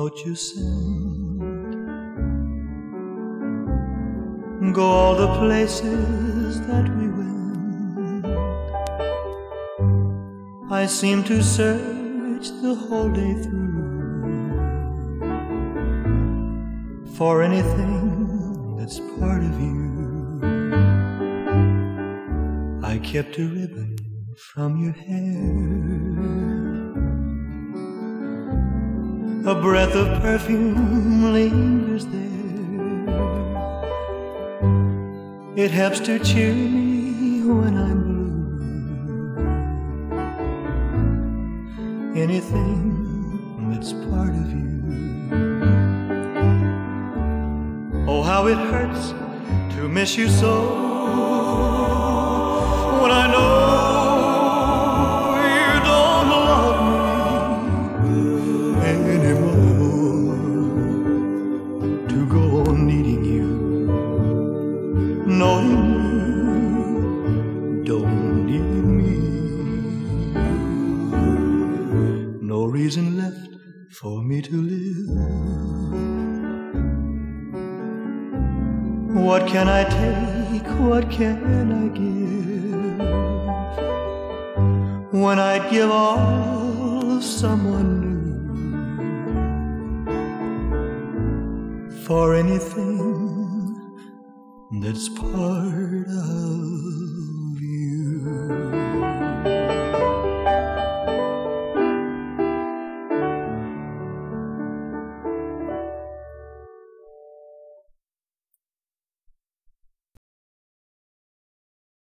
note you send, go all the places that we went. I seem to search the whole day through for anything that's part of you. I kept a ribbon from your hair, a breath of perfume lingers there. It helps to cheer me when I'm blue. Anything that's part of you. Oh, how it hurts to miss you so, when I know you don't love me anymore. To go on needing you, knowing you don't need me. No reason left for me to live. What can I take? What can I give? When I'd give all of someone new for anything that's part of you.